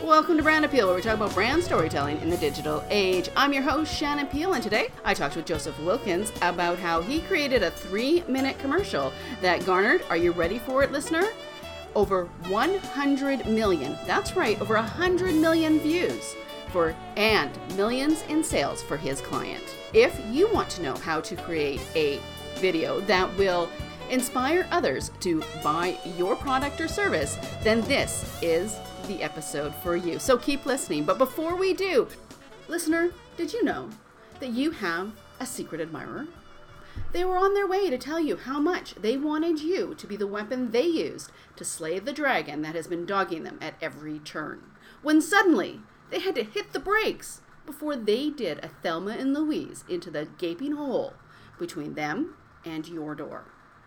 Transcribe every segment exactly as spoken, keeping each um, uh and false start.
Welcome to Brand Appeal, where we talk about brand storytelling in the digital age. I'm your host, Shannon Peel, and today I talked with Joseph Wilkins about how he created a three-minute commercial that garnered, are you ready for it, listener? Over one hundred million, that's right, over one hundred million views for and millions in sales for his client. If you want to know how to create a video that will inspire others to buy your product or service, then this is the episode for you. So keep listening. But before we do, listener, did you know that you have a secret admirer? They were on their way to tell you how much they wanted you to be the weapon they used to slay the dragon that has been dogging them at every turn. When suddenly they had to hit the brakes before they did a Thelma and Louise into the gaping hole between them and your door.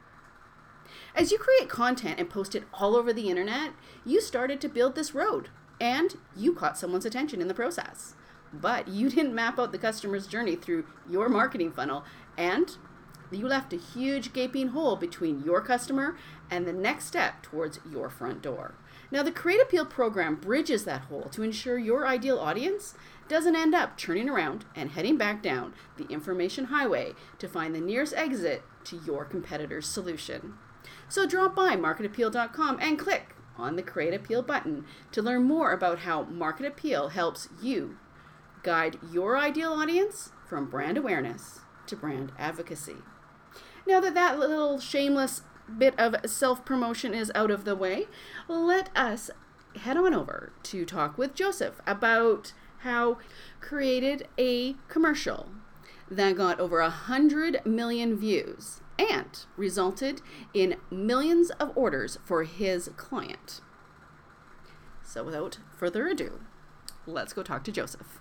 As you create content and post it all over the internet, you started to build this road, and you caught someone's attention in the process. But you didn't map out the customer's journey through your marketing funnel, and you left a huge gaping hole between your customer and the next step towards your front door. Now, the Create Appeal program bridges that hole to ensure your ideal audience doesn't end up turning around and heading back down the information highway to find the nearest exit to your competitor's solution. So drop by market appeal dot com and click on the Create Appeal button to learn more about how Market Appeal helps you guide your ideal audience from brand awareness to brand advocacy. Now that that little shameless bit of self-promotion is out of the way, let us head on over to talk with Joseph about how created a commercial that got over a hundred million views and resulted in millions of orders for his client. So without further ado, let's go talk to Joseph.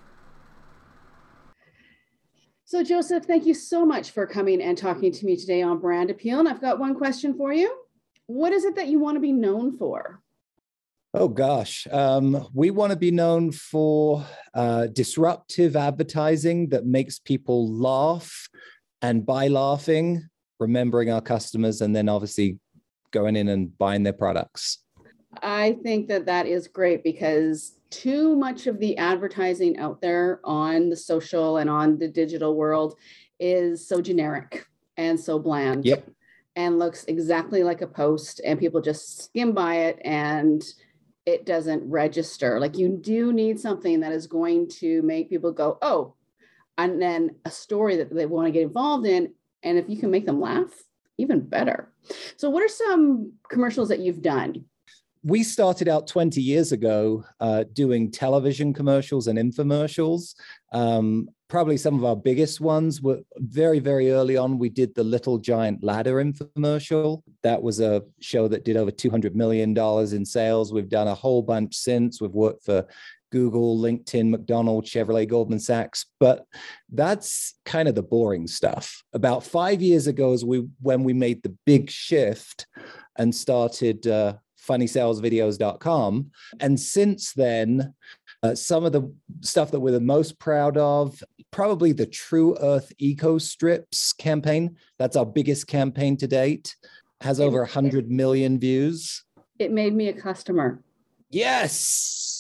So Joseph, thank you so much for coming and talking to me today on Brand Appeal. And I've got one question for you. What is it that you want to be known for? Oh gosh, um, we want to be known for uh, disruptive advertising that makes people laugh and by laughing, remembering our customers, and then obviously going in and buying their products. I think that that is great because too much of the advertising out there on the social and on the digital world is so generic and so bland. Yep. And looks exactly like a post, and people just skim by it and it doesn't register. Like, you do need something that is going to make people go, oh, and then a story that they want to get involved in. And if you can make them laugh, even better. So what are some commercials that you've done? We started out twenty years ago uh, doing television commercials and infomercials. Um, probably some of our biggest ones were very, very early on. We did the Little Giant Ladder infomercial. That was a show that did over two hundred million dollars in sales. We've done a whole bunch since. We've worked for Google, LinkedIn, McDonald's, Chevrolet, Goldman Sachs, but that's kind of the boring stuff. About five years ago, as we when we made the big shift and started uh, funny sales videos dot com. And since then, uh, some of the stuff that we're the most proud of, probably the True Earth Eco Strips campaign. That's our biggest campaign to date, has over one hundred million views. It made me a customer. Yes.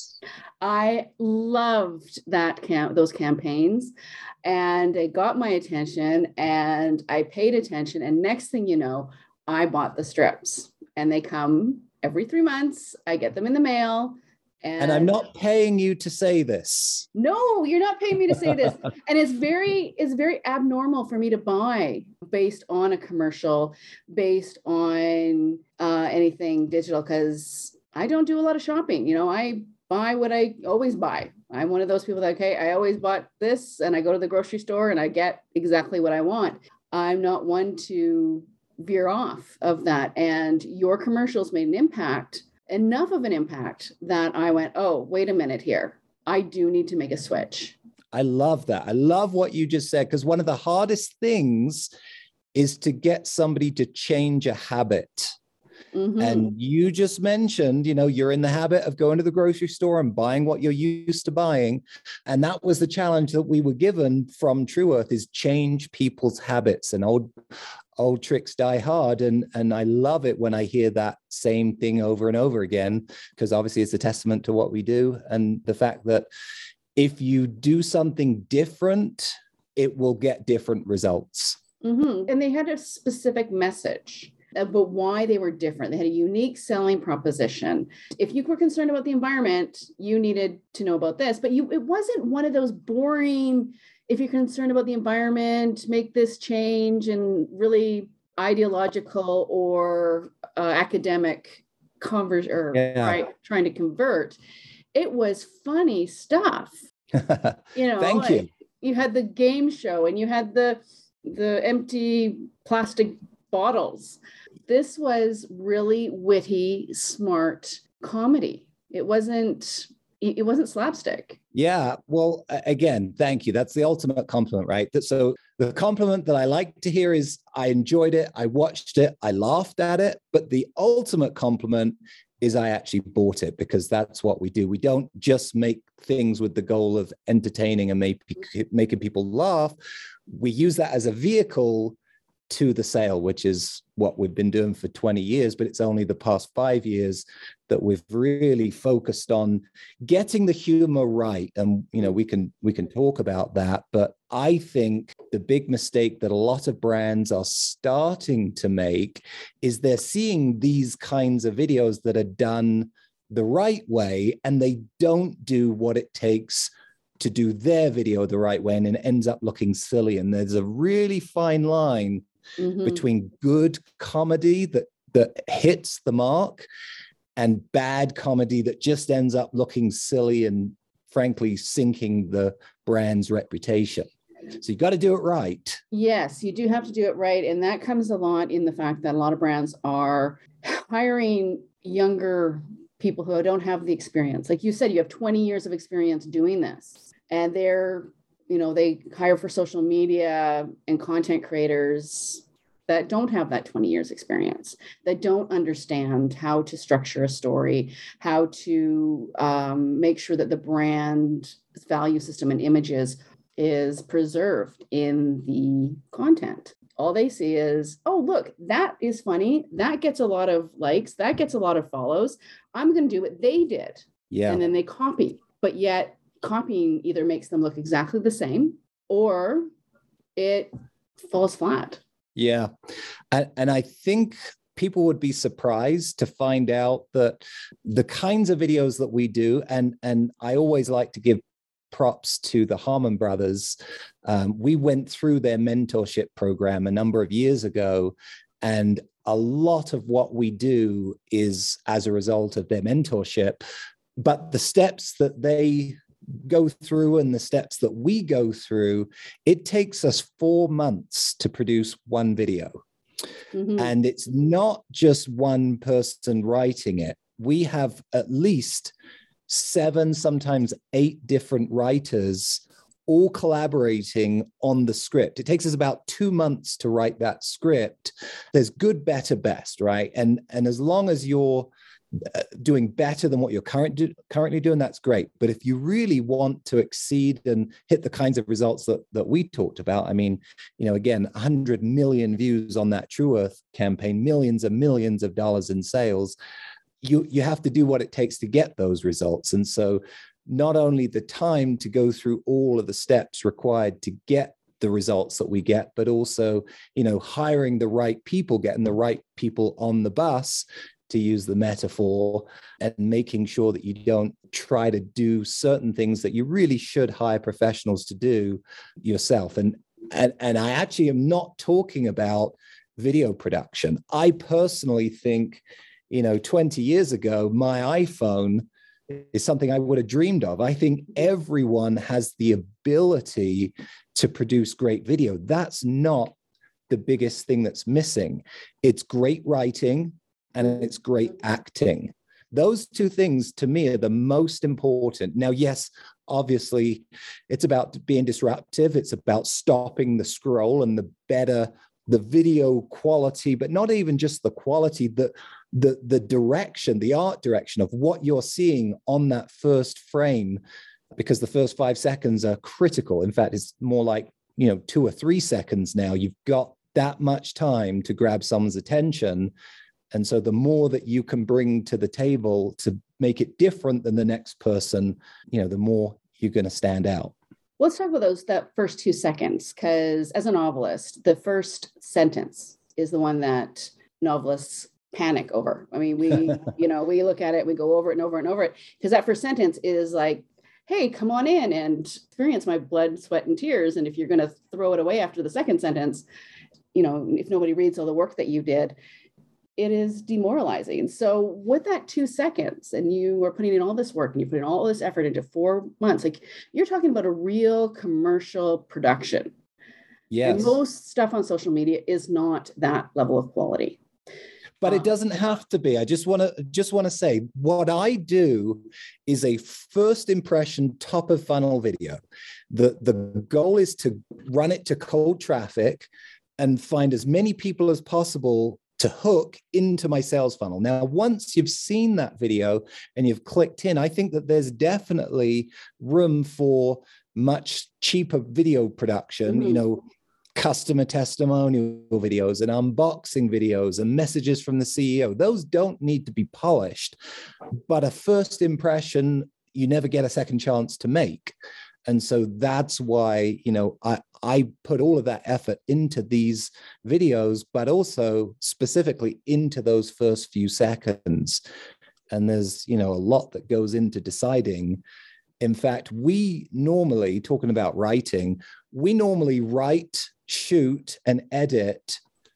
I loved that camp, those campaigns, and it got my attention and I paid attention. And next thing you know, I bought the strips, and they come every three months. I get them in the mail. And, and I'm not paying you to say this. No, you're not paying me to say this. And it's very, it's very abnormal for me to buy based on a commercial, based on uh, anything digital, because I don't do a lot of shopping. You know, I buy what I always buy. I'm one of those people that, okay, I always bought this, and I go to the grocery store and I get exactly what I want. I'm not one to veer off of that. And your commercials made an impact, enough of an impact that I went, oh, wait a minute here. I do need to make a switch. I love that. I love what you just said, because one of the hardest things is to get somebody to change a habit. Mm-hmm. And you just mentioned, you know, you're in the habit of going to the grocery store and buying what you're used to buying. And that was the challenge that we were given from True Earth, is change people's habits, and old old tricks die hard. And, and I love it when I hear that same thing over and over again, because obviously it's a testament to what we do. And the fact that if you do something different, it will get different results. Mm-hmm. And they had a specific message about why they were different. They had a unique selling proposition. If you were concerned about the environment, you needed to know about this, but you, it wasn't one of those boring, if you're concerned about the environment, make this change, and really ideological or uh, academic converse or Yeah. right, trying to convert. It was funny stuff. You know, Thank you. like, you had the game show and you had the the empty plastic bottles. This was really witty, smart comedy. It wasn't it wasn't slapstick. Yeah. Well, again, thank you. That's the ultimate compliment, right? So the compliment that I like to hear is I enjoyed it, I watched it, I laughed at it. But the ultimate compliment is I actually bought it, because that's what we do. We don't just make things with the goal of entertaining and make, making people laugh. We use that as a vehicle to the sale, which is what we've been doing for twenty years, but it's only the past five years that we've really focused on getting the humor right. And, you know, we can, we can talk about that, but I think the big mistake that a lot of brands are starting to make is they're seeing these kinds of videos that are done the right way, and they don't do what it takes to do their video the right way, and it ends up looking silly. And there's a really fine line mm-hmm. between good comedy that that hits the mark and bad comedy that just ends up looking silly and frankly sinking the brand's reputation. So you got to do it right. Yes, you do have to do it right. And that comes a lot in the fact that a lot of brands are hiring younger people who don't have the experience. Like you said, you have twenty years of experience doing this, and they're, you know, they hire for social media and content creators that don't have that twenty years experience, that don't understand how to structure a story, how to um, make sure that the brand value system and images is preserved in the content. All they see is, oh, look, that is funny. That gets a lot of likes. That gets a lot of follows. I'm going to do what they did. Yeah. And then they copy. But yet copying either makes them look exactly the same or it falls flat. Yeah. And, and I think people would be surprised to find out that the kinds of videos that we do, and, and I always like to give props to the Harmon brothers. Um, we went through their mentorship program a number of years ago, and a lot of what we do is as a result of their mentorship. But the steps that they go through and the steps that we go through, it takes us four months to produce one video. Mm-hmm. And it's not just one person writing it. We have at least seven, sometimes eight different writers all collaborating on the script. It takes us about two months to write that script. There's good, better, best, right? And, and as long as you're doing better than what you're current do, currently doing, that's great. But if you really want to exceed and hit the kinds of results that, that we talked about, I mean, you know, again, one hundred million views on that True Earth campaign, millions and millions of dollars in sales, you, you have to do what it takes to get those results. And so not only the time to go through all of the steps required to get the results that we get, but also, you know, hiring the right people, getting the right people on the bus, to use the metaphor, and making sure that you don't try to do certain things that you really should hire professionals to do yourself. And, and, and I actually am not talking about video production. I personally think, you know, twenty years ago, my iPhone is something I would have dreamed of. I think everyone has the ability to produce great video. That's not the biggest thing that's missing. It's great writing, and it's great acting. Those two things to me are the most important. Now, yes, obviously it's about being disruptive. It's about stopping the scroll, and the better the video quality, but not even just the quality, the, the, the direction, the art direction of what you're seeing on that first frame, because the first five seconds are critical. In fact, it's more like, you know, two or three seconds now. You've got that much time to grab someone's attention. And so the more that you can bring to the table to make it different than the next person, you know, the more you're going to stand out. Let's talk about those, that first two seconds, because as a novelist, the first sentence is the one that novelists panic over. I mean, we, you know, we look at it, we go over it and over and over it, because that first sentence is like, hey, come on in and experience my blood, sweat, and tears. And if you're going to throw it away after the second sentence, you know, if nobody reads all the work that you did, it is demoralizing. So with that two seconds, and you are putting in all this work and you put in all this effort into four months, like you're talking about a real commercial production. Yes. And most stuff on social media is not that level of quality. But it doesn't have to be. I just want to just want to say what I do is a first impression top of funnel video. The, the goal is to run it to cold traffic and find as many people as possible to hook into my sales funnel. Now, once you've seen that video and you've clicked in, I think that there's definitely room for much cheaper video production, mm-hmm. you know, customer testimonial videos and unboxing videos and messages from the C E O. Those don't need to be polished, but a first impression, you never get a second chance to make. And so that's why, you know, I, I put all of that effort into these videos, but also specifically into those first few seconds. And there's, you know, a lot that goes into deciding. In fact, we normally, talking about writing, we normally write, shoot, and edit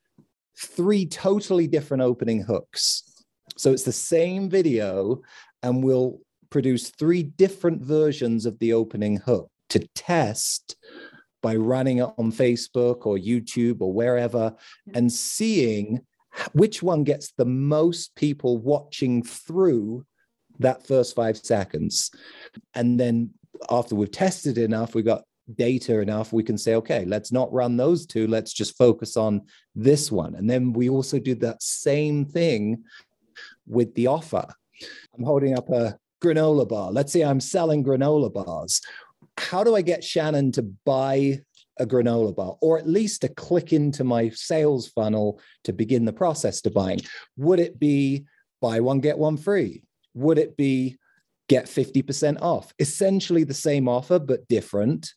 three totally different opening hooks. So it's the same video, and we'll produce three different versions of the opening hook to test by running it on Facebook or YouTube or wherever and seeing which one gets the most people watching through that first five seconds. And then after we've tested enough, we've got data enough, we can say, okay, let's not run those two. Let's just focus on this one. And then we also do that same thing with the offer. I'm holding up a granola bar. Let's say I'm selling granola bars. How do I get Shannon to buy a granola bar, or at least to click into my sales funnel to begin the process to buying? Would it be buy one, get one free? Would it be get fifty percent off? Essentially the same offer, but different.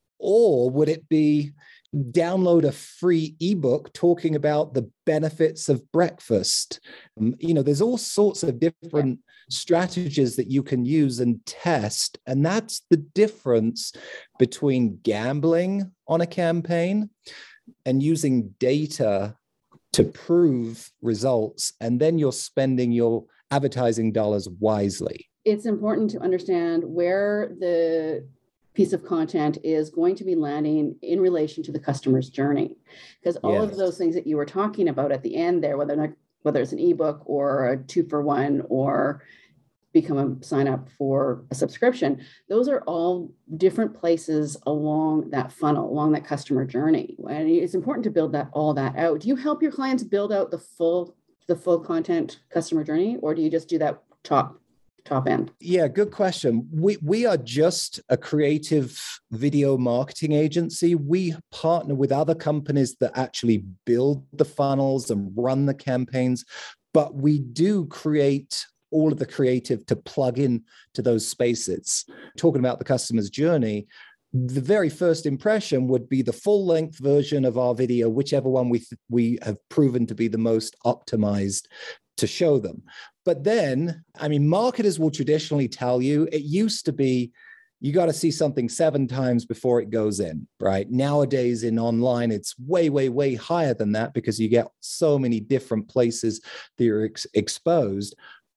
Or would it be download a free ebook talking about the benefits of breakfast? Um, you know, there's all sorts of different strategies that you can use and test. And that's the difference between gambling on a campaign and using data to prove results. And then you're spending your advertising dollars wisely. It's important to understand where the piece of content is going to be landing in relation to the customer's journey. Because all yes. of those things that you were talking about at the end there, whether, not, whether it's an ebook or a two for one or become a sign up for a subscription, those are all different places along that funnel, along that customer journey. And it's important to build that all that out. Do you help your clients build out the full the full content customer journey, or do you just do that top top end? Yeah, good question. We we are just a creative video marketing agency. We partner with other companies that actually build the funnels and run the campaigns, but we do create all of the creative to plug in to those spaces. Talking about the customer's journey, the very first impression would be the full length version of our video, whichever one we th- we have proven to be the most optimized to show them. But then, I mean, marketers will traditionally tell you it used to be you got to see something seven times before it goes in, right? Nowadays in online, it's way, way, way higher than that because you get so many different places that you're ex- exposed.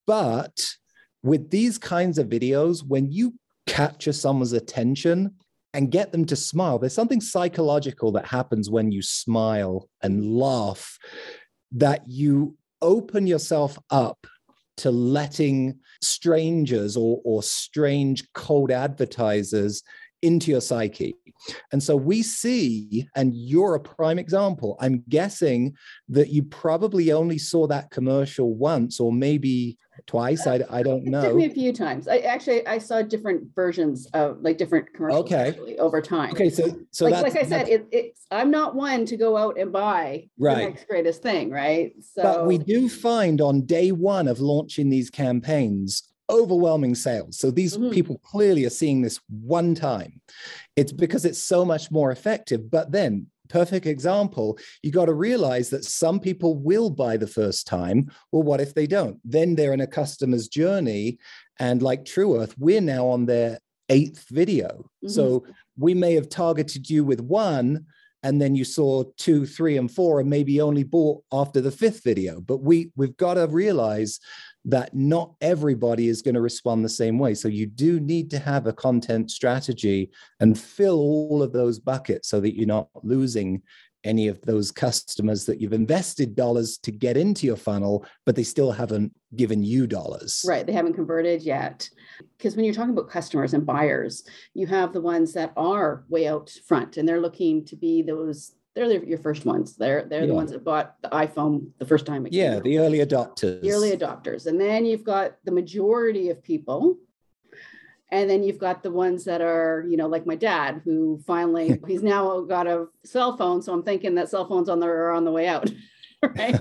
But with these kinds of videos, when you capture someone's attention and get them to smile, there's something psychological that happens when you smile and laugh, that you open yourself up to letting strangers or, or strange cold advertisers into your psyche. And so we see, and you're a prime example, I'm guessing that you probably only saw that commercial once or maybe twice. I, I don't know. It took me a few times. I actually, I saw different versions of like different commercials okay. actually, over time. Okay. So, so like, that's, like I said, it, it's, I'm not one to go out and buy right. the next greatest thing. Right. So, but we do find on day one of launching these campaigns, overwhelming sales. So these mm-hmm. people clearly are seeing this one time. It's because it's so much more effective. But then, perfect example, you got to realize that some people will buy the first time. Well, what if they don't? Then they're in a customer's journey. And like True Earth, we're now on their eighth video. Mm-hmm. So we may have targeted you with one, and then you saw two, three, and four, and maybe only bought after the fifth video. But we, we've got to realize that not everybody is going to respond the same way. So you do need to have a content strategy and fill all of those buckets so that you're not losing any of those customers that you've invested dollars to get into your funnel, but they still haven't given you dollars. Right. They haven't converted yet. Because when you're talking about customers and buyers, you have the ones that are way out front and they're looking to be those, they're your first ones. They're they're yeah. the ones that bought the iPhone the first time. It came yeah, out. The early adopters. The early adopters. And then you've got the majority of people. And then you've got the ones that are, you know, like my dad, who finally, he's now got a cell phone. So I'm thinking that cell phones on the, are on the way out, right?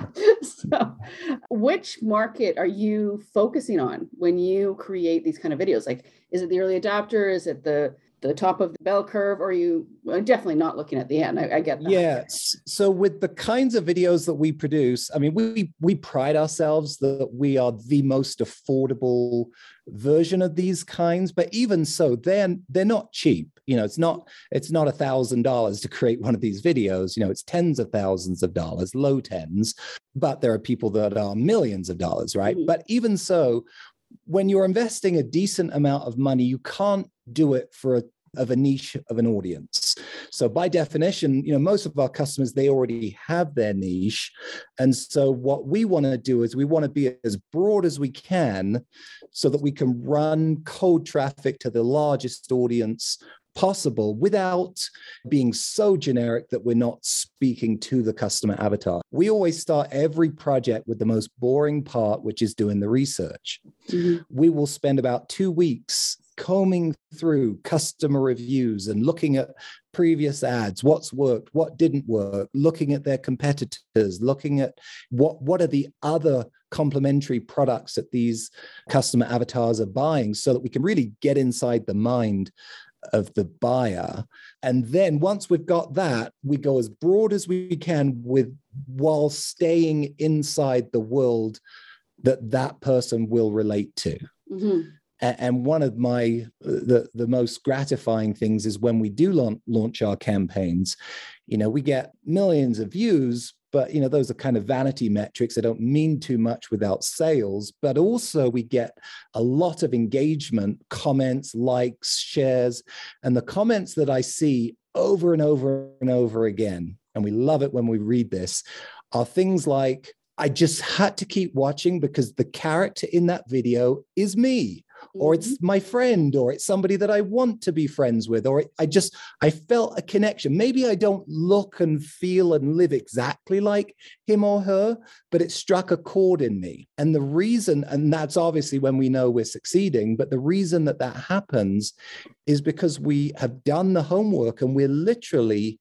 So which market are you focusing on when you create these kind of videos? Like, is it the early adopter? Is it the the top of the bell curve? Or are you well, definitely not looking at the end? I, I get that. Yeah. So with the kinds of videos that we produce, I mean, we we pride ourselves that we are the most affordable version of these kinds, but even so, they're they're not cheap. You know, it's not it's not a thousand dollars to create one of these videos. You know, it's tens of thousands of dollars, low tens, but there are people that are millions of dollars, right? Mm-hmm. But even so, when you're investing a decent amount of money, you can't do it for a of a niche of an audience. So by definition, you know, most of our customers, they already have their niche. And so what we want to do is we want to be as broad as we can so that we can run cold traffic to the largest audience possible without being so generic that we're not speaking to the customer avatar. We always start every project with the most boring part, which is doing the research. Mm-hmm. We will spend about two weeks combing through customer reviews and looking at previous ads, what's worked, what didn't work, looking at their competitors, looking at what, what are the other complementary products that these customer avatars are buying so that we can really get inside the mind of the buyer. And then once we've got that, we go as broad as we can with while staying inside the world that that person will relate to. Mm-hmm. And one of my, the, the most gratifying things is when we do launch, launch our campaigns, you know, we get millions of views, but, you know, those are kind of vanity metrics. They don't mean too much without sales, but also we get a lot of engagement, comments, likes, shares, and the comments that I see over and over and over again, and we love it when we read this, are things like, I just had to keep watching because the character in that video is me. Or it's my friend, or it's somebody that I want to be friends with, or I just, I felt a connection. Maybe I don't look and feel and live exactly like him or her, but it struck a chord in me. And the reason, and that's obviously when we know we're succeeding, but the reason that that happens is because we have done the homework and we're literally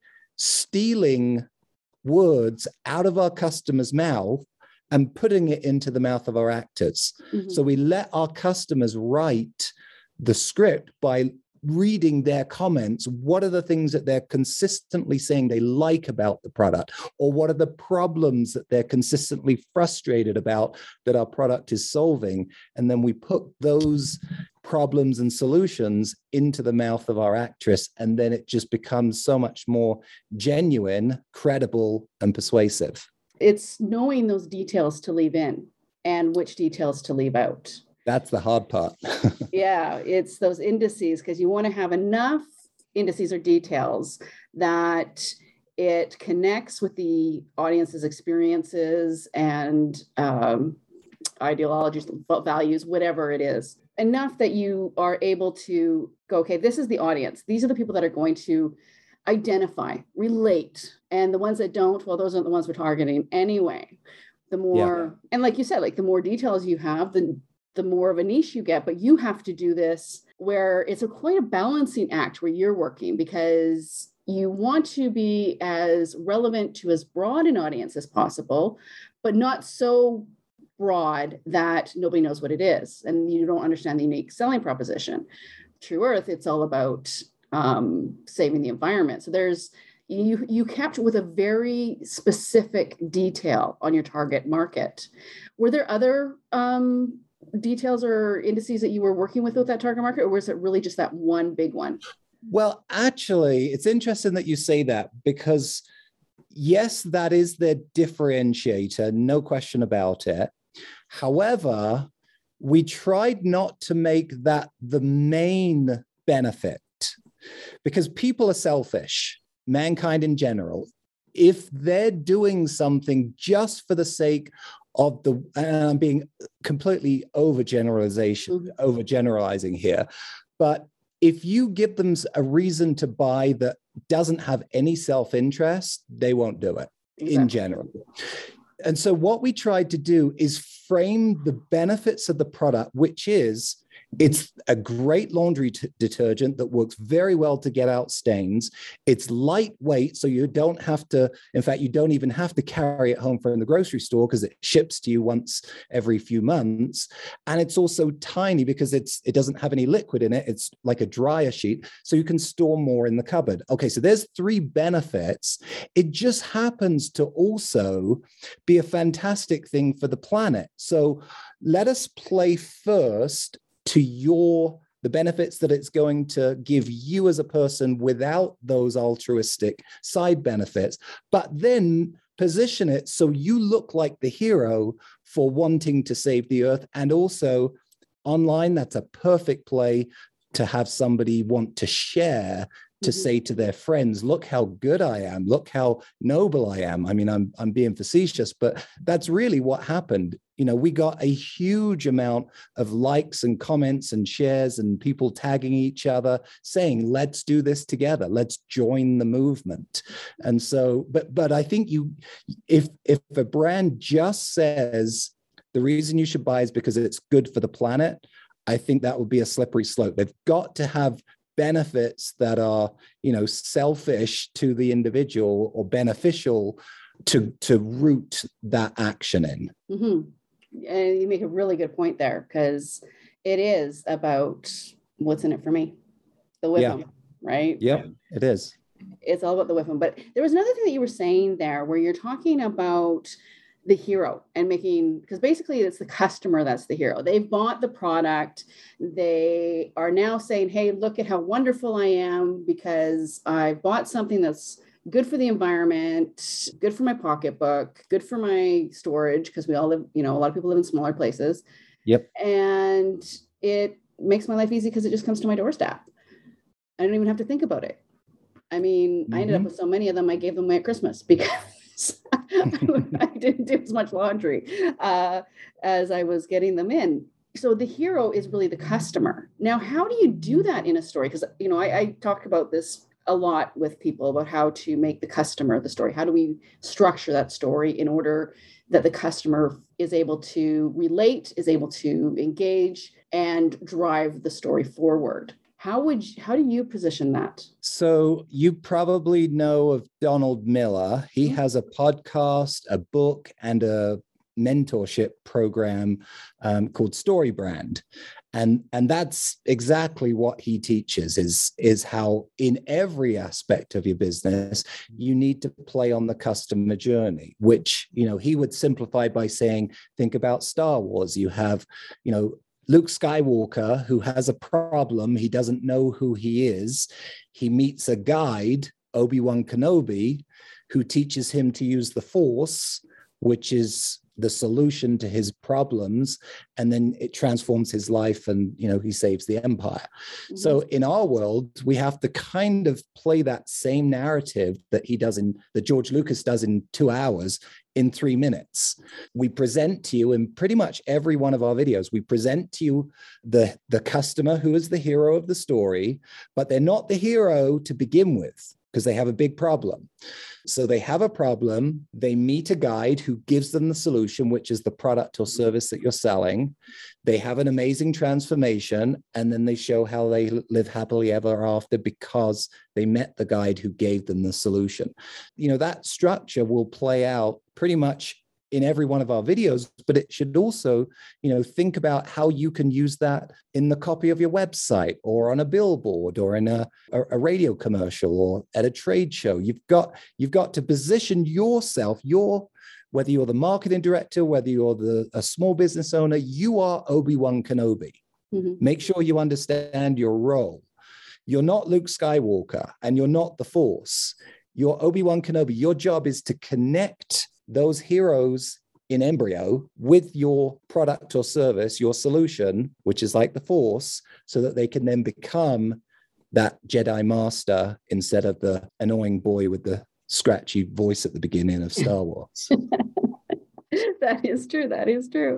stealing words out of our customer's mouth and putting it into the mouth of our actors. Mm-hmm. So we let our customers write the script by reading their comments. What are the things that they're consistently saying they like about the product? Or what are the problems that they're consistently frustrated about that our product is solving? And then we put those problems and solutions into the mouth of our actress. And then it just becomes so much more genuine, credible, and persuasive. It's knowing those details to leave in and which details to leave out. That's the hard part. Yeah, it's those indices, because you want to have enough indices or details that it connects with the audience's experiences and um, ideologies, values, whatever it is. enough that you are able to go, okay, this is the audience. These are the people that are going to identify, relate. And the ones that don't, well, those aren't the ones we're targeting anyway. The more, yeah. and like you said, like the more details you have, the, the more of a niche you get, but you have to do this where it's a quite a balancing act where you're working, because you want to be as relevant to as broad an audience as possible, but not so broad that nobody knows what it is and you don't understand the unique selling proposition. True Earth, it's all about um, saving the environment. So there's, you, you capture with a very specific detail on your target market. Were there other um, details or indices that you were working with with that target market, or was it really just that one big one? Well, actually, it's interesting that you say that, because yes, that is their differentiator, no question about it. However, we tried not to make that the main benefit, because people are selfish, mankind in general. If they're doing something just for the sake of the, and I'm being completely overgeneralization, overgeneralizing here, but if you give them a reason to buy that doesn't have any self-interest, they won't do it. Exactly. In general. And so what we tried to do is frame the benefits of the product, which is it's a great laundry t- detergent that works very well to get out stains. It's lightweight, so you don't have to, in fact, you don't even have to carry it home from the grocery store because it ships to you once every few months. And it's also tiny because it's it doesn't have any liquid in it. It's like a dryer sheet, so you can store more in the cupboard. Okay, so there's three benefits. It just happens to also be a fantastic thing for the planet. So let us play first to your, the benefits that it's going to give you as a person without those altruistic side benefits, but then position it so you look like the hero for wanting to save the earth. And also online, that's a perfect play to have somebody want to share, to mm-hmm. say to their friends, look how good I am, look how noble I am. I mean, I'm I'm being facetious, but that's really what happened. You know, we got a huge amount of likes and comments and shares and people tagging each other saying, let's do this together. Let's join the movement. And so, but but I think you, if if a brand just says the reason you should buy is because it's good for the planet, I think that would be a slippery slope. They've got to have benefits that are, you know, selfish to the individual or beneficial to to root that action in. Mm-hmm. And you make a really good point there, because it is about what's in it for me, the W I P M, yeah. right? Yeah, it is. It's all about the W I P M. But there was another thing that you were saying there where you're talking about the hero and making, because basically it's the customer that's the hero. They've bought the product. They are now saying, hey, look at how wonderful I am because I bought something that's good for the environment, good for my pocketbook, good for my storage, because we all live, you know, a lot of people live in smaller places. Yep. And it makes my life easy because it just comes to my doorstep. I don't even have to think about it. I mean, mm-hmm. I ended up with so many of them, I gave them away at Christmas because I didn't do as much laundry uh, as I was getting them in. So the hero is really the customer. Now, how do you do that in a story? Because, you know, I, I talk about this a lot with people about how to make the customer the story. How do we structure that story in order that the customer is able to relate, is able to engage and drive the story forward? How would you, how do you position that? So you probably know of Donald Miller. He mm-hmm. has a podcast, a book, and a mentorship program um, called StoryBrand. And, and that's exactly what he teaches is, is how in every aspect of your business, you need to play on the customer journey, which, you know, he would simplify by saying, think about Star Wars. You have, you know, Luke Skywalker, who has a problem. He doesn't know who he is. He meets a guide, Obi-Wan Kenobi, who teaches him to use the Force, which is the solution to his problems, and then it transforms his life, and you know he saves the empire. Mm-hmm. So in our world, we have to kind of play that same narrative that he does in that George Lucas does in two hours in three minutes. We present to you in pretty much every one of our videos, we present to you the, the customer who is the hero of the story, but they're not the hero to begin with because they have a big problem. So they have a problem, they meet a guide who gives them the solution, which is the product or service that you're selling. They have an amazing transformation, and then they show how they live happily ever after because they met the guide who gave them the solution. You know, that structure will play out pretty much in every one of our videos, but it should also, you know, think about how you can use that in the copy of your website or on a billboard or in a, a, a radio commercial or at a trade show. You've got, you've got to position yourself, your, whether you're the marketing director, whether you're the, a small business owner, you are Obi-Wan Kenobi. Mm-hmm. Make sure you understand your role. You're not Luke Skywalker and you're not the Force. You're Obi-Wan Kenobi. Your job is to connect those heroes in embryo with your product or service, your solution, which is like the Force, so that they can then become that Jedi Master instead of the annoying boy with the scratchy voice at the beginning of Star Wars. That is true. That is true.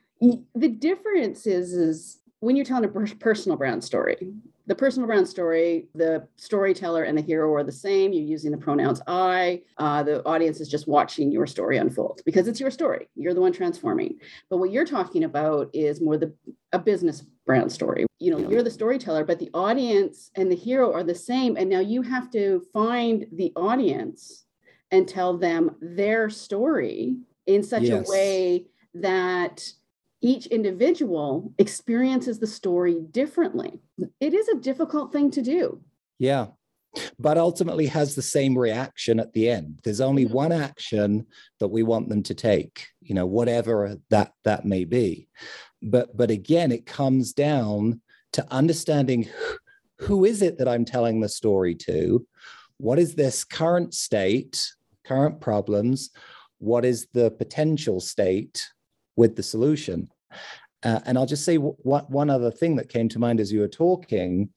The difference is, is when you're telling a personal brand story, the personal brand story, the storyteller and the hero are the same. You're using the pronouns I. Uh, the audience is just watching your story unfold because it's your story. You're the one transforming. But what you're talking about is more the a business brand story. You know, you're the storyteller, but the audience and the hero are the same. And now you have to find the audience and tell them their story in such yes. a way that each individual experiences the story differently. It is a difficult thing to do. Yeah, but ultimately has the same reaction at the end. There's only one action that we want them to take, you know, whatever that, that may be. But, but again, it comes down to understanding who is it that I'm telling the story to? What is this current state, current problems? What is the potential state with the solution? Uh, and I'll just say w- one other thing that came to mind as you were talking.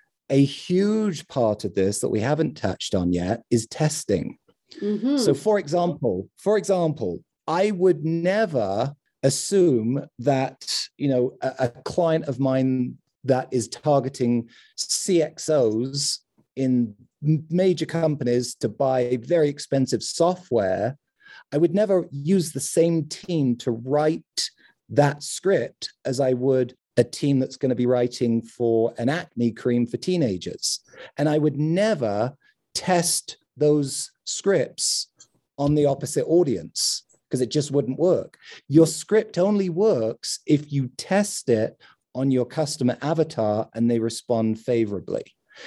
A huge part of this that we haven't touched on yet is testing. Mm-hmm. So for example, for example, I would never assume that, you know, a, a client of mine that is targeting C X Os in major companies to buy very expensive software, I would never use the same team to write that script as I would a team that's going to be writing for an acne cream for teenagers. And I would never test those scripts on the opposite audience because it just wouldn't work. Your script only works if you test it on your customer avatar and they respond favorably.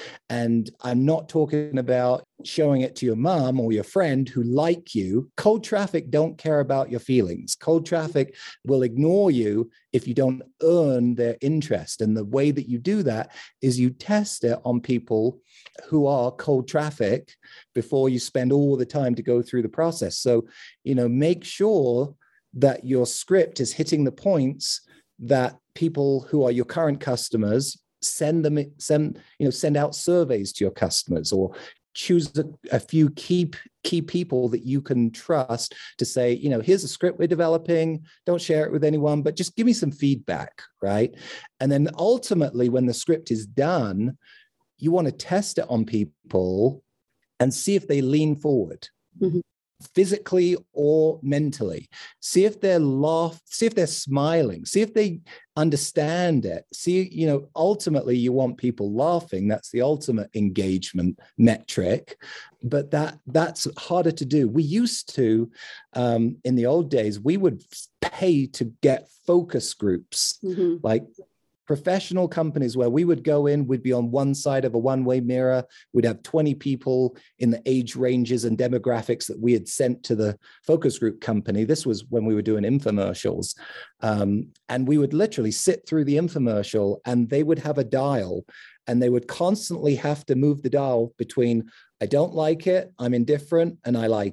And I'm not talking about showing it to your mom or your friend who like you. Cold traffic don't care about your feelings. Cold traffic will ignore you if you don't earn their interest. And the way that you do that is you test it on people who are cold traffic before you spend all the time to go through the process. So, you know, make sure that your script is hitting the points that people who are your current customers send them, send, you know, send out surveys to your customers, or choose a, a few key, key people that you can trust to say, you know, here's a script we're developing. Don't share it with anyone, but just give me some feedback, right? And then ultimately, when the script is done, you want to test it on people and see if they lean forward. Mm-hmm. Physically or mentally. See if they're laugh, see if they're smiling, see if they understand it. See, you know, ultimately you want people laughing. That's the ultimate engagement metric, but that that's harder to do. We used to, um, in the old days, we would pay to get focus groups, mm-hmm. like professional companies where we would go in, we'd be on one side of a one-way mirror. We'd have twenty people in the age ranges and demographics that we had sent to the focus group company. This was when we were doing infomercials. Um, and we would literally sit through the infomercial and they would have a dial and they would constantly have to move the dial between, I don't like it, I'm indifferent, and I like it.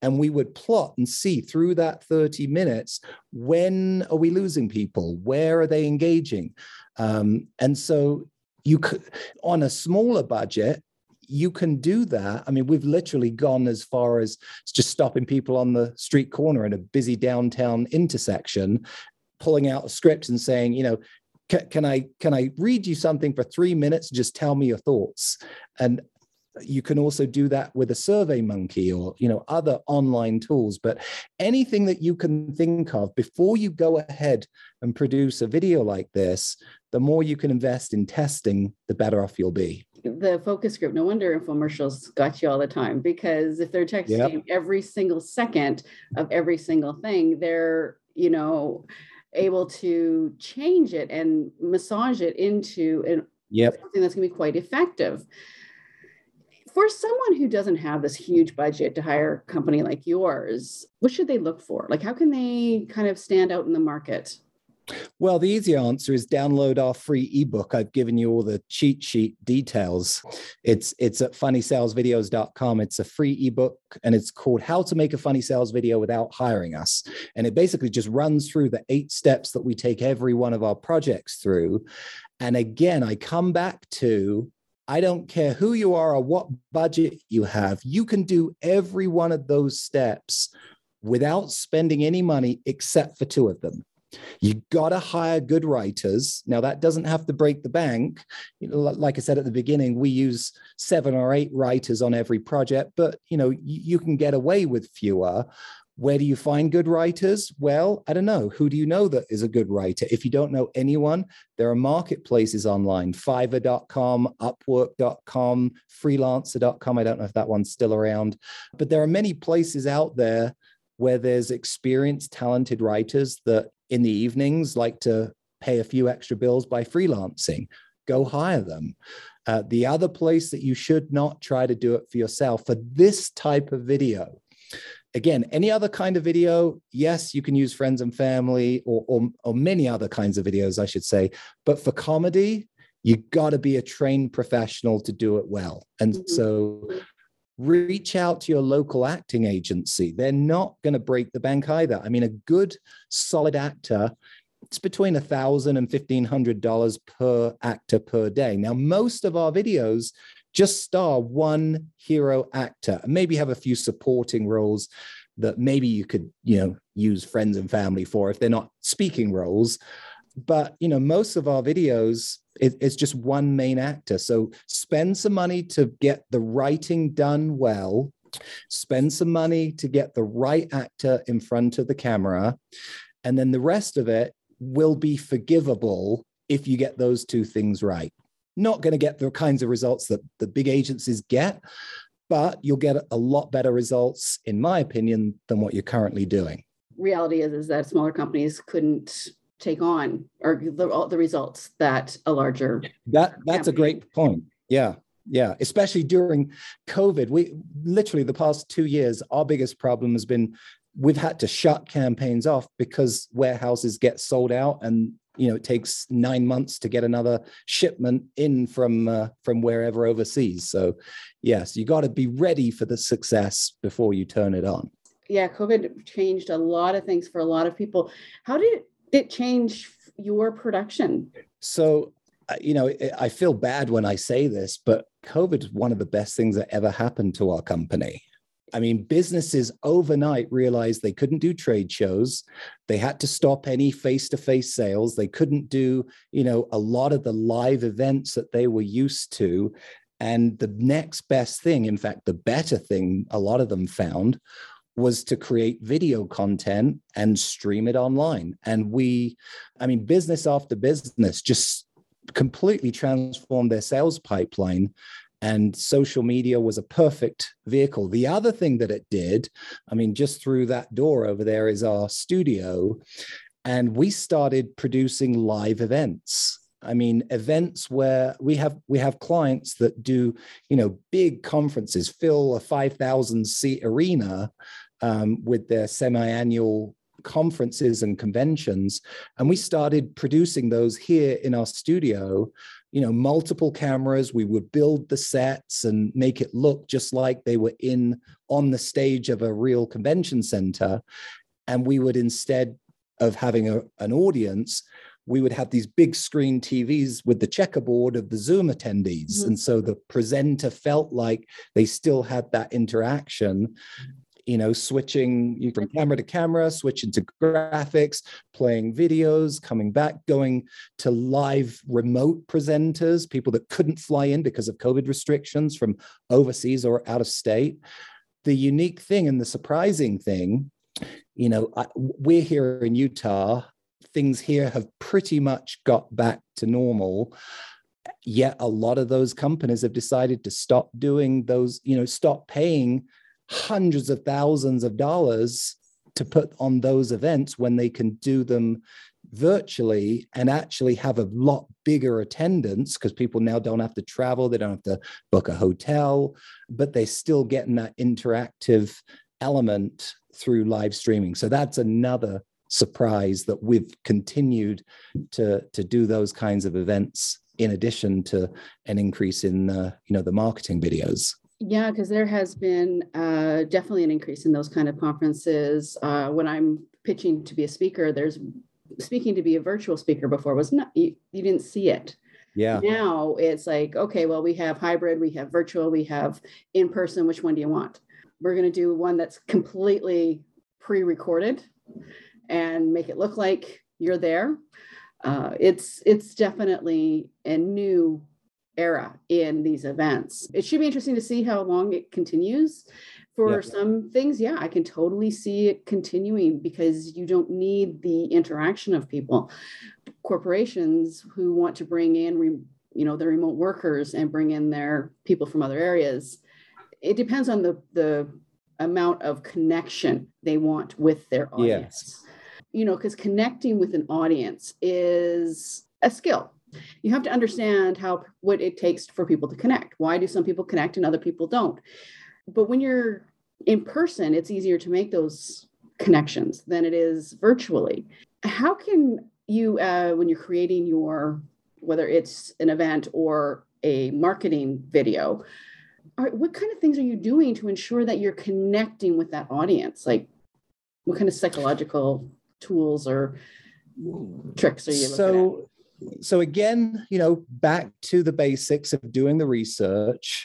And we would plot and see through that thirty minutes, when are we losing people? Where are they engaging? Um, and so you could, on a smaller budget, you can do that. I mean, we've literally gone as far as just stopping people on the street corner in a busy downtown intersection, pulling out a script and saying, you know, can, can I can I read you something for three minutes? Just tell me your thoughts. And you can also do that with a SurveyMonkey or, you know, other online tools. But anything that you can think of before you go ahead and produce a video like this, the more you can invest in testing, the better off you'll be. The focus group, no wonder infomercials got you all the time, because if they're texting yep. every single second of every single thing, they're, you know, able to change it and massage it into an, yep. something that's going to be quite effective. For someone who doesn't have this huge budget to hire a company like yours, what should they look for? Like, how can they kind of stand out in the market? Well, the easy answer is download our free ebook. I've given you all the cheat sheet details. It's it's at funny sales videos dot com. It's a free ebook, and it's called How to Make a Funny Sales Video Without Hiring Us. And it basically just runs through the eight steps that we take every one of our projects through. And again, I come back to, I don't care who you are or what budget you have, you can do every one of those steps without spending any money except for two of them. You got to hire good writers. Now, that doesn't have to break the bank. You know, like I said at the beginning, we use seven or eight writers on every project, but you know, you, you can get away with fewer. Where do you find good writers? Well, I don't know. Who do you know that is a good writer? If you don't know anyone, there are marketplaces online, fiverr dot com, upwork dot com, freelancer dot com. I don't know if that one's still around, but there are many places out there where there's experienced, talented writers that in the evenings like to pay a few extra bills by freelancing. Go hire them. Uh, the other place that you should not try to do it for yourself for this type of video. Again, any other kind of video, yes, you can use friends and family or, or, or many other kinds of videos, I should say. But for comedy, you got to be a trained professional to do it well. And mm-hmm. so reach out to your local acting agency. They're not going to break the bank either. I mean, a good, solid actor, it's between one thousand dollars and fifteen hundred dollars per actor per day. Now, most of our videos just star one hero actor and maybe have a few supporting roles that maybe you could, you know, use friends and family for if they're not speaking roles. But, you know, most of our videos, it, it's just one main actor. So spend some money to get the writing done well, spend some money to get the right actor in front of the camera, and then the rest of it will be forgivable if you get those two things right. Not going to get the kinds of results that the big agencies get, but you'll get a lot better results, in my opinion, than what you're currently doing. Reality is, is that smaller companies couldn't take on or the, the results that a larger that that's campaign. A great point. Yeah. Yeah. Especially during COVID. We literally the past two years, our biggest problem has been we've had to shut campaigns off because warehouses get sold out and you know, it takes nine months to get another shipment in from uh, from wherever overseas. So, yes, you got to be ready for the success before you turn it on. Yeah, COVID changed a lot of things for a lot of people. How did it change your production? So, you know, I feel bad when I say this, but COVID is one of the best things that ever happened to our company. I mean, businesses overnight realized they couldn't do trade shows. They had to stop any face-to-face sales. They couldn't do, you know, a lot of the live events that they were used to. And the next best thing, in fact, the better thing a lot of them found was to create video content and stream it online. And we, I mean, business after business just completely transformed their sales pipeline. And social media was a perfect vehicle. The other thing that it did, I mean, just through that door over there is our studio. And we started producing live events. I mean, events where we have we have clients that do, you know, big conferences, fill a five thousand seat arena um, with their semi-annual conferences and conventions. And we started producing those here in our studio. you know, multiple cameras. We would build the sets and make it look just like they were in on the stage of a real convention center. And we would, instead of having a, an audience, we would have these big screen T Vs with the checkerboard of the Zoom attendees. Mm-hmm. And so the presenter felt like they still had that interaction, you know, switching from camera to camera, switching to graphics, playing videos, coming back, going to live remote presenters, people that couldn't fly in because of COVID restrictions from overseas or out of state. The unique thing and the surprising thing, you know, I, we're here in Utah. Things here have pretty much got back to normal. Yet a lot of those companies have decided to stop doing those, you know, stop paying hundreds of thousands of dollars to put on those events when they can do them virtually and actually have a lot bigger attendance, because people now don't have to travel, they don't have to book a hotel, but they're still getting that interactive element through live streaming. So that's another surprise, that we've continued to, to do those kinds of events in addition to an increase in uh, you know, the marketing videos. Yeah, because there has been uh, definitely an increase in those kind of conferences. Uh, when I'm pitching to be a speaker, there's speaking to be a virtual speaker before was not, you, you didn't see it. Yeah. Now it's like, okay, well, we have hybrid, we have virtual, we have in person. Which one do you want? We're going to do one that's completely pre-recorded and make it look like you're there. Uh, it's it's definitely a new era in these events. It should be interesting to see how long it continues. For yeah. some things, yeah, I can totally see it continuing, because you don't need the interaction of people. Corporations who want to bring in, re, you know, the remote workers and bring in their people from other areas, it depends on the the amount of connection they want with their audience. Yes. You know, because connecting with an audience is a skill. You have to understand how what it takes for people to connect. Why do some people connect and other people don't? But when you're in person, it's easier to make those connections than it is virtually. How can you, uh, when you're creating your, whether it's an event or a marketing video, are, what kind of things are you doing to ensure that you're connecting with that audience? Like, what kind of psychological tools or tricks are you looking so, at? So again, you know, back to the basics of doing the research,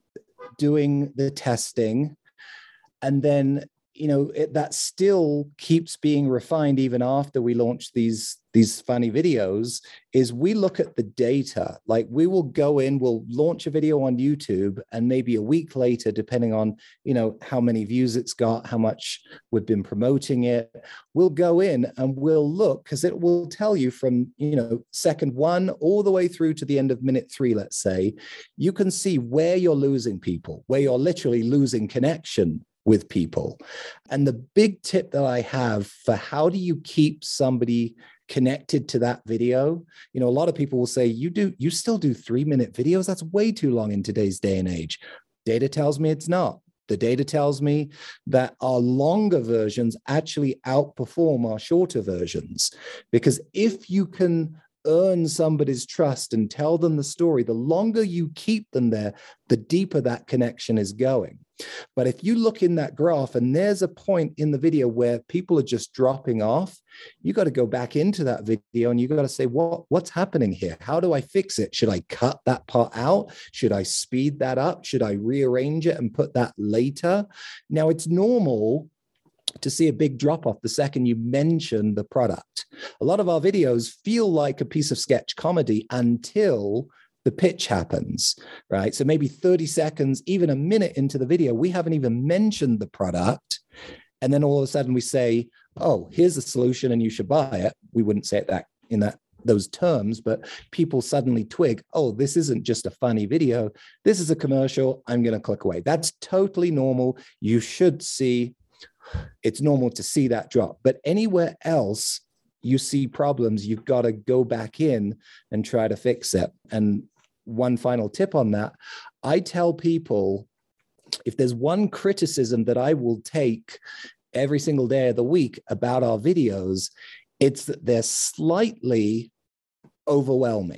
doing the testing, and then, you know, it, that still keeps being refined even after we launch these, these funny videos, is we look at the data. Like, we will go in, we'll launch a video on YouTube, and maybe a week later, depending on, you know, how many views it's got, how much we've been promoting it, we'll go in and we'll look, because it will tell you from, you know, second one all the way through to the end of minute three, let's say, you can see where you're losing people, where you're literally losing connection with people. And the big tip that I have for how do you keep somebody connected to that video, you know, a lot of people will say, you do, you still do three minute videos? That's way too long in today's day and age. Data tells me it's not. The data tells me that our longer versions actually outperform our shorter versions, because if you can earn somebody's trust and tell them the story, the longer you keep them there, the deeper that connection is going. But if you look in that graph and there's a point in the video where people are just dropping off, you got to go back into that video and you got to say, what, what's happening here? How do I fix it? Should I cut that part out? Should I speed that up? Should I rearrange it and put that later? Now, it's normal to see a big drop off the second you mention the product. A lot of our videos feel like a piece of sketch comedy until the pitch happens, right? So maybe thirty seconds, even a minute into the video, we haven't even mentioned the product. And then all of a sudden we say, oh, here's the solution and you should buy it. We wouldn't say it that in that those terms, but people suddenly twig, oh, this isn't just a funny video. This is a commercial. I'm going to click away. That's totally normal. You should see, it's normal to see that drop. But anywhere else you see problems, you've got to go back in and try to fix it. And one final tip on that, I tell people, if there's one criticism that I will take every single day of the week about our videos, it's that they're slightly overwhelming.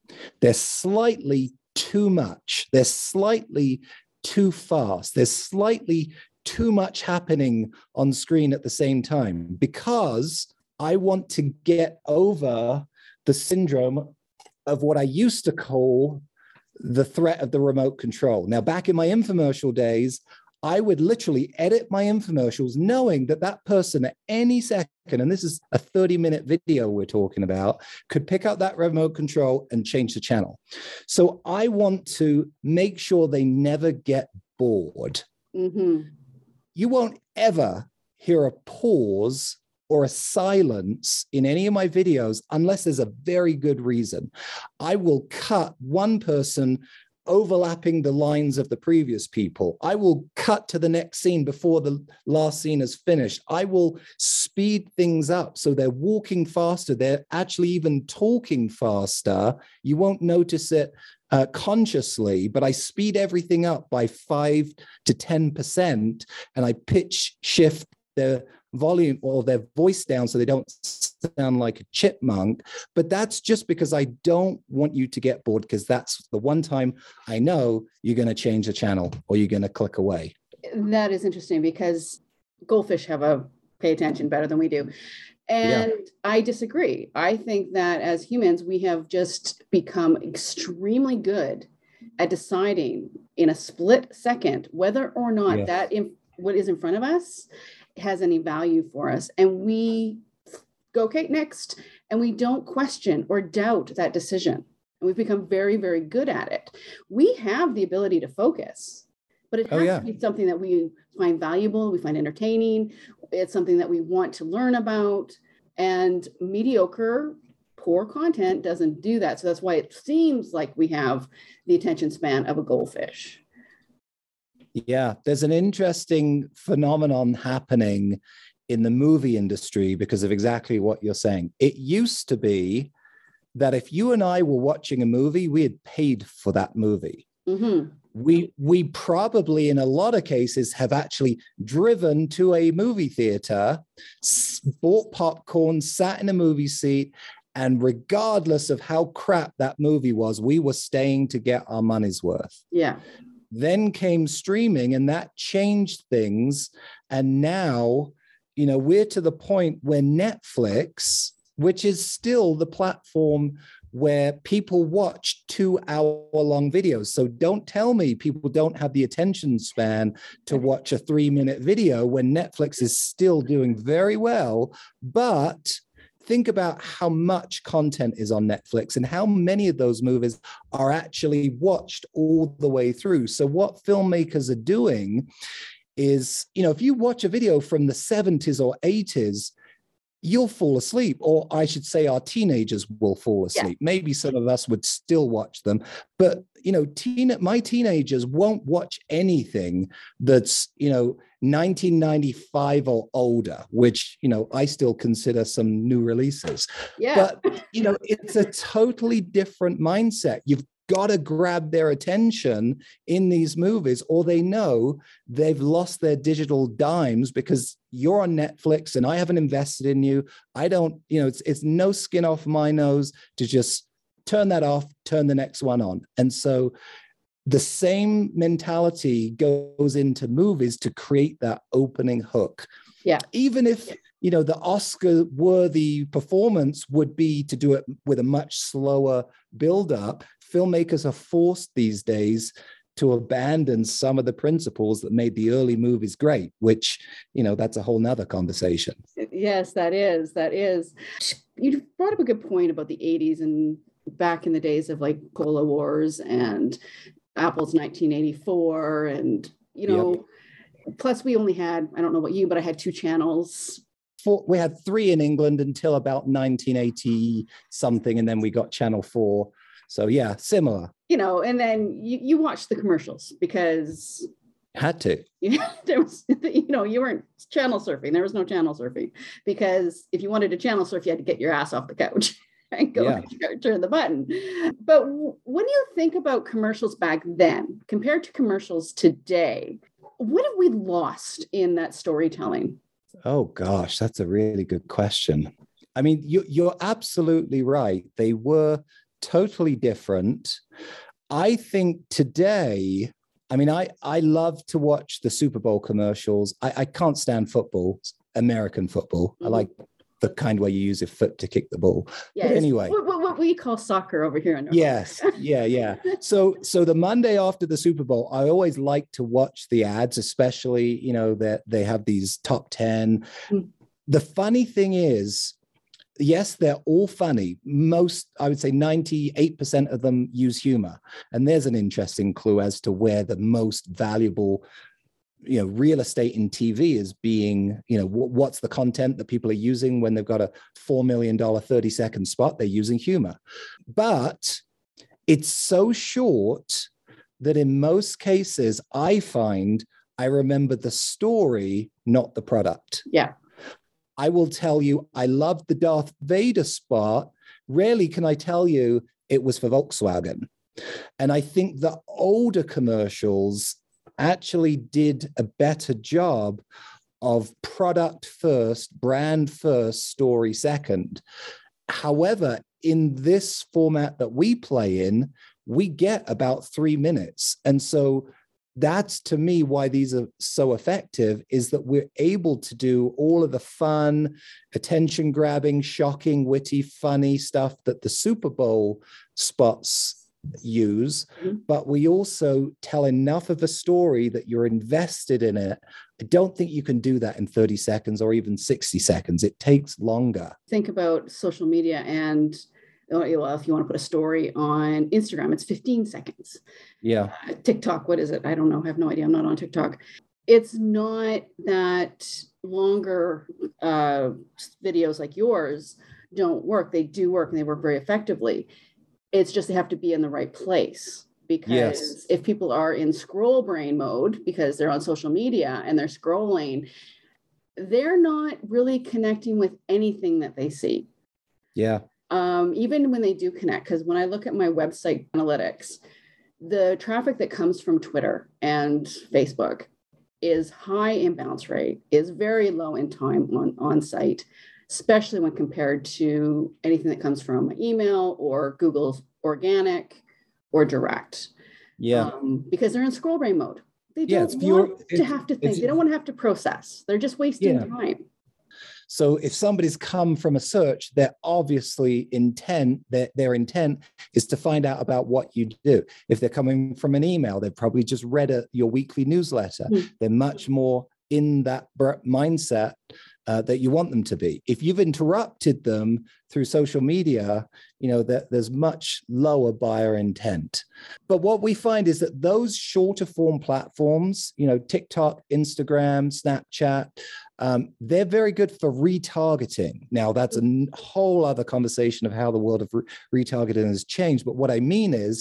They're slightly too much. They're slightly too fast. There's slightly too much happening on screen at the same time, because I want to get over the syndrome of what I used to call the threat of the remote control. Now, back in my infomercial days, I would literally edit my infomercials knowing that that person at any second, and this is a thirty minute video we're talking about, could pick up that remote control and change the channel. So I want to make sure they never get bored. Mm-hmm. You won't ever hear a pause or a silence in any of my videos unless there's a very good reason. I will cut one person overlapping the lines of the previous people. I will cut to the next scene before the last scene is finished. I will speed things up so they're walking faster. They're actually even talking faster. You won't notice it uh, consciously, but I speed everything up by five to ten percent, and I pitch shift their volume or their voice down so they don't sound like a chipmunk. But that's just because I don't want you to get bored, because that's the one time I know you're going to change the channel or you're going to click away. That is interesting, because goldfish have a pay attention better than we do. And yeah. I disagree. I think that as humans, we have just become extremely good at deciding in a split second whether or not yes. that in, what is in front of us has any value for us. And we go, okay, next. And we don't question or doubt that decision. And we've become very, very good at it. We have the ability to focus, but it has oh, yeah. to be something that we find valuable, we find entertaining. It's something that we want to learn about. And mediocre, poor content doesn't do that. So that's why it seems like we have the attention span of a goldfish. Yeah, there's an interesting phenomenon happening in the movie industry because of exactly what you're saying. It used to be that if you and I were watching a movie, we had paid for that movie. Mm-hmm. We we probably, in a lot of cases, have actually driven to a movie theater, bought popcorn, sat in a movie seat, and regardless of how crap that movie was, we were staying to get our money's worth. Yeah. Then came streaming, and that changed things. And now, you know, we're to the point where Netflix, which is still the platform where people watch two hour long videos. So don't tell me people don't have the attention span to watch a three minute video when Netflix is still doing very well. But think about how much content is on Netflix and how many of those movies are actually watched all the way through. So what filmmakers are doing is, you know, if you watch a video from the seventies or eighties, you'll fall asleep, or I should say our teenagers will fall asleep. Yeah. Maybe some of us would still watch them, but, you know, teen, my teenagers won't watch anything that's, you know, nineteen ninety-five or older, which, you know, I still consider some new releases. Yeah. But, you know, it's a totally different mindset. You've got to grab their attention in these movies, or they know they've lost their digital dimes because you're on Netflix and I haven't invested in you. I don't, you know, it's it's no skin off my nose to just turn that off, turn the next one on. And so the same mentality goes into movies to create that opening hook. Yeah. Even if, you know, the Oscar-worthy performance would be to do it with a much slower build-up, filmmakers are forced these days to abandon some of the principles that made the early movies great, which, you know, that's a whole nother conversation. Yes, that is, that is. You brought up a good point about the eighties and back in the days of like Cola Wars and Apple's nineteen eighty-four. And, you know, yep. Plus we only had, I don't know about you, but I had two channels. Four, we had three in England until about nineteen eighty something. And then we got Channel four. So yeah, similar. You know, and then you, you watch the commercials because had to. You know, there was, you know, you weren't channel surfing. There was no channel surfing because if you wanted to channel surf, you had to get your ass off the couch and go yeah. turn the button. But when you think about commercials back then compared to commercials today, what have we lost in that storytelling? Oh gosh, that's a really good question. I mean, you, you're absolutely right. They were totally different. I think today, I mean, I, I love to watch the Super Bowl commercials. I, I can't stand football, American football. Mm-hmm. I like the kind where you use your foot to kick the ball. Yeah, but anyway, what, what we call soccer over here in North Yes, yeah, yeah. So, so the Monday after the Super Bowl, I always like to watch the ads, especially, you know, that they have these top ten. Mm. The funny thing is, yes, they're all funny. Most, I would say ninety-eight percent of them use humor. And there's an interesting clue as to where the most valuable, you know, real estate in T V is being, you know, w- what's the content that people are using when they've got a four million dollars thirty second spot, they're using humor. But it's so short that in most cases, I find I remember the story, not the product. Yeah. I will tell you, I loved the Darth Vader spot. Rarely can I tell you it was for Volkswagen. And I think the older commercials actually did a better job of product first, brand first, story second. However, in this format that we play in, we get about three minutes. And so that's, to me, why these are so effective, is that we're able to do all of the fun, attention grabbing, shocking, witty, funny stuff that the Super Bowl spots use, mm-hmm. but we also tell enough of a story that you're invested in it. I don't think you can do that in thirty seconds or even sixty seconds. It takes longer. Think about social media, and well, if you want to put a story on Instagram, it's fifteen seconds. Yeah. Uh, TikTok, what is it? I don't know. I have no idea. I'm not on TikTok. It's not that longer uh, videos like yours don't work. They do work, and they work very effectively. It's just they have to be in the right place, because yes. if people are in scroll brain mode because they're on social media and they're scrolling, they're not really connecting with anything that they see. Yeah. Um, even when they do connect, because when I look at my website analytics, the traffic that comes from Twitter and Facebook is high in bounce rate, is very low in time on, on site, especially when compared to anything that comes from email or Google's organic or direct. Yeah. Um, because they're in scroll brain mode. They don't yeah, want pure, to have to think. They don't want to have to process. They're just wasting yeah. time. So if somebody's come from a search, they're obviously intent, their, their intent is to find out about what you do. If they're coming from an email, they've probably just read a, your weekly newsletter. Mm-hmm. They're much more in that mindset uh, that you want them to be. If you've interrupted them through social media, you know, that there's much lower buyer intent. But what we find is that those shorter form platforms, you know, TikTok, Instagram, Snapchat, um, they're very good for retargeting. Now, that's a whole other conversation of how the world of re- retargeting has changed. But what I mean is,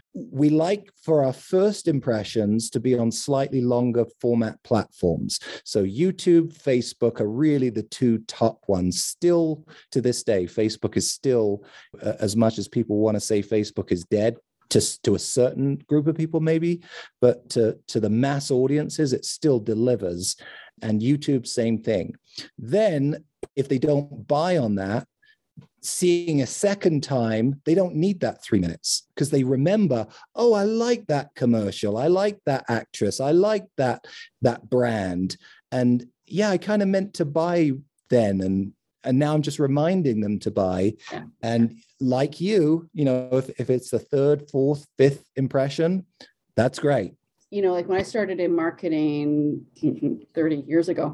we like for our first impressions to be on slightly longer format platforms. So YouTube, Facebook are really the two top ones. Still to this day, Facebook is still, uh, as much as people want to say Facebook is dead, to, to a certain group of people maybe, but to, to the mass audiences, it still delivers. And YouTube, same thing. Then if they don't buy on that, seeing a second time, they don't need that three minutes because they remember, oh, I like that commercial. I like that actress. I like that, that brand. And yeah, I kind of meant to buy then. And, and now I'm just reminding them to buy. Yeah. And like you, you know, if, if it's the third, fourth, fifth impression, that's great. You know, like when I started in marketing thirty years ago,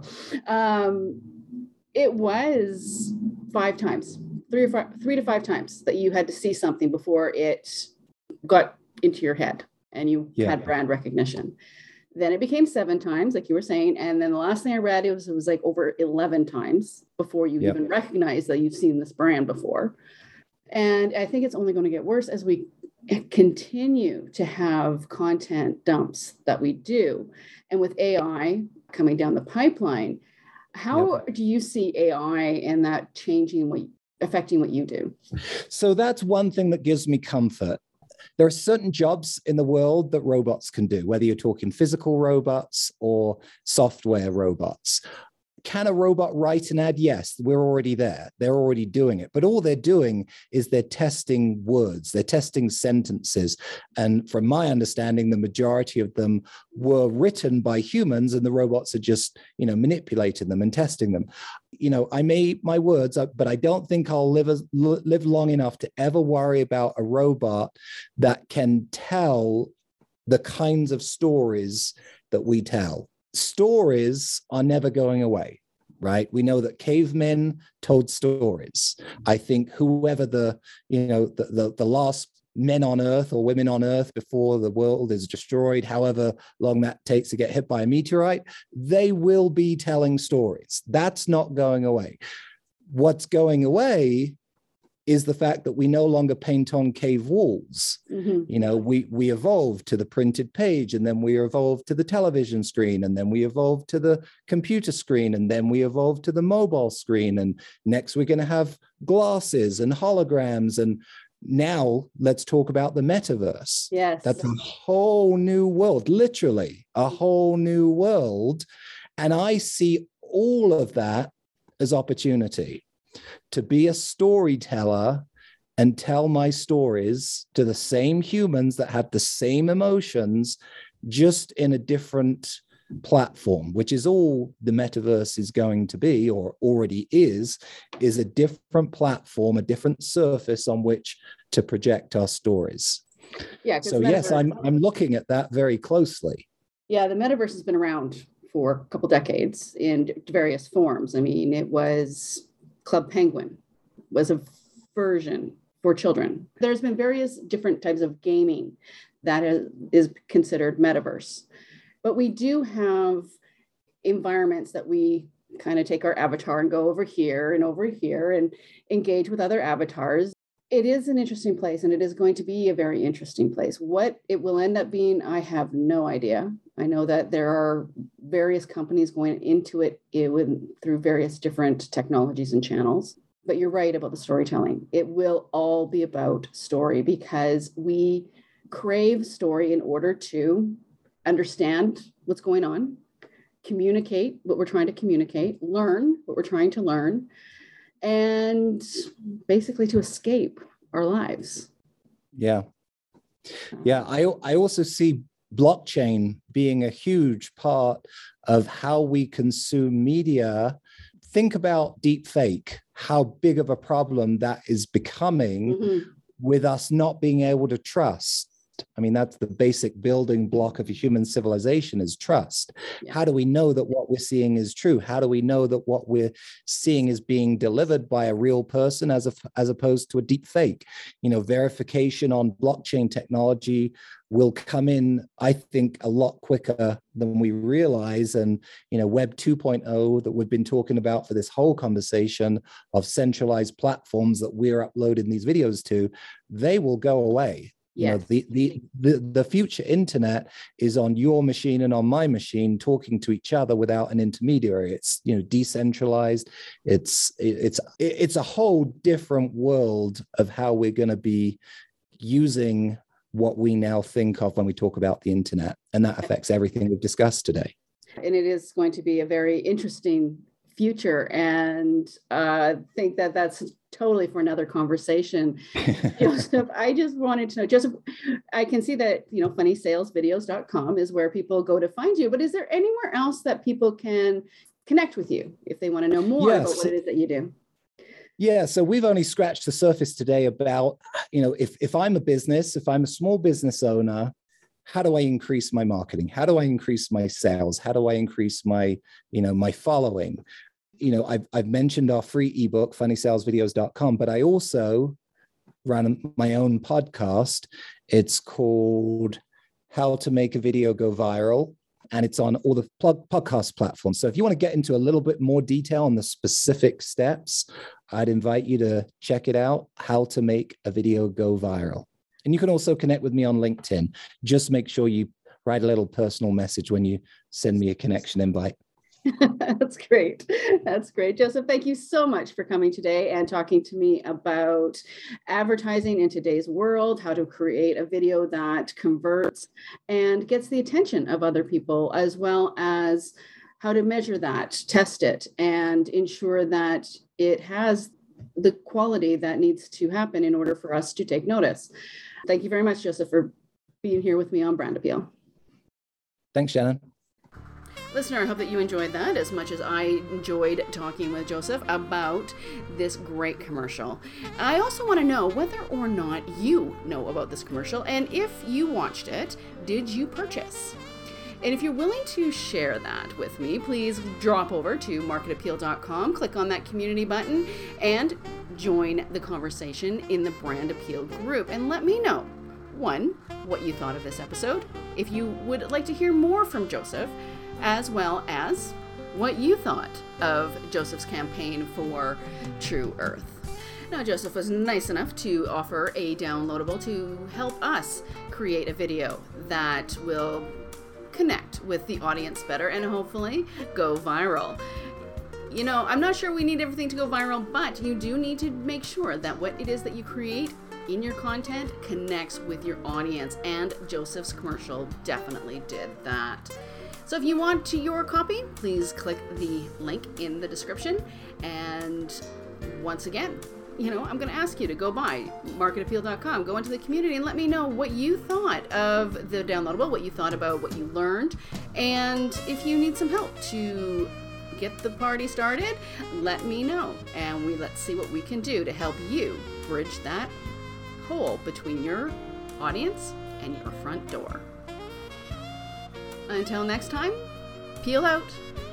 um, it was five times. Three or five, three to five times that you had to see something before it got into your head and you yeah. had brand recognition. Then it became seven times, like you were saying. And then the last thing I read, it was, it was like over eleven times before you yep. even recognize that you've seen this brand before. And I think it's only going to get worse as we continue to have content dumps that we do. And with A I coming down the pipeline, how yep. do you see A I and that changing what affecting what you do? So that's one thing that gives me comfort. There are certain jobs in the world that robots can do, whether you're talking physical robots or software robots. can a robot write an ad? Yes, we're already there. They're already doing it. But all they're doing is they're testing words, they're testing sentences. And from my understanding, the majority of them were written by humans, and the robots are just, you know, manipulating them and testing them. You know, I may my words, but I don't think I'll live as, live long enough to ever worry about a robot that can tell the kinds of stories that we tell. Stories are never going away, right? We know that cavemen told stories. I think whoever the, you know, the, the, the last men on Earth or women on Earth before the world is destroyed, however long that takes to get hit by a meteorite, they will be telling stories. That's not going away. What's going away is the fact that we no longer paint on cave walls. Mm-hmm. You know, we we evolved to the printed page, and then we evolved to the television screen, and then we evolved to the computer screen, and then we evolved to the mobile screen. And next we're going to have glasses and holograms. And now let's talk about the metaverse. Yes. That's a whole new world, literally a whole new world. And I see all of that as opportunity. To be a storyteller and tell my stories to the same humans that have the same emotions, just in a different platform, which is all the metaverse is going to be, or already is, is a different platform, a different surface on which to project our stories. Yeah. So yes, I'm I'm looking at that very closely. Yeah, the metaverse has been around for a couple decades in various forms. I mean, it was Club Penguin was a version for children. There's been various different types of gaming that is, is considered metaverse. But we do have environments that we kind of take our avatar and go over here and over here and engage with other avatars. It is an interesting place, and it is going to be a very interesting place. What it will end up being, I have no idea. I know that there are various companies going into it, it would, through various different technologies and channels. But you're right about the storytelling. It will all be about story, because we crave story in order to understand what's going on, communicate what we're trying to communicate, learn what we're trying to learn, and basically to escape our lives. Yeah. Yeah. I, I also see blockchain being a huge part of how we consume media. Think about deep fake, how big of a problem that is becoming mm-hmm. with us not being able to trust. I mean, that's the basic building block of a human civilization, is trust. Yeah. How do we know that what we're seeing is true? How do we know that what we're seeing is being delivered by a real person as a, as opposed to a deep fake? You know, verification on blockchain technology will come in, I think, a lot quicker than we realize. And, you know, Web two point oh that we've been talking about for this whole conversation of centralized platforms that we're uploading these videos to, they will go away. You yes. know, the, the the the future internet is on your machine and on my machine, talking to each other without an intermediary. It's, you know, decentralized. It's it's it's a whole different world of how we're going to be using what we now think of when we talk about the internet, and that affects everything we've discussed today. And it is going to be a very interesting future, and I uh, think that that's totally for another conversation. Joseph, I just wanted to know, Joseph, I can see that, you know, funny sales videos dot com is where people go to find you, but is there anywhere else that people can connect with you if they want to know more yes. about what it is that you do? Yeah, so we've only scratched the surface today about, you know, if, if I'm a business, if I'm a small business owner, how do I increase my marketing? How do I increase my sales? How do I increase my, you know, my following? You know, I've, I've mentioned our free ebook, funny sales videos dot com, but I also ran my own podcast. It's called How to Make a Video Go Viral, and it's on all the plug podcast platforms. So if you want to get into a little bit more detail on the specific steps, I'd invite you to check it out, How to Make a Video Go Viral. And you can also connect with me on LinkedIn. Just make sure you write a little personal message when you send me a connection invite. That's great. That's great. Joseph, thank you so much for coming today and talking to me about advertising in today's world, how to create a video that converts and gets the attention of other people, as well as how to measure that, test it, and ensure that it has the quality that needs to happen in order for us to take notice. Thank you very much, Joseph, for being here with me on Brand Appeal. Thanks, Shannon. Listener, I hope that you enjoyed that as much as I enjoyed talking with Joseph about this great commercial. I also want to know whether or not you know about this commercial, and if you watched it, did you purchase? And if you're willing to share that with me, please drop over to market appeal dot com, click on that community button, and join the conversation in the Brand Appeal group. And let me know, one, what you thought of this episode, if you would like to hear more from Joseph, as well as what you thought of Joseph's campaign for True Earth. Now, Joseph was nice enough to offer a downloadable to help us create a video that will connect with the audience better and hopefully go viral. You know, I'm not sure we need everything to go viral, but you do need to make sure that what it is that you create in your content connects with your audience, and Joseph's commercial definitely did that. So if you want to your copy, please click the link in the description. And once again, you know, I'm going to ask you to go by market appeal dot com, go into the community and let me know what you thought of the downloadable, what you thought about what you learned. And if you need some help to get the party started, let me know. And we let's see what we can do to help you bridge that hole between your audience and your front door. Until next time, peel out.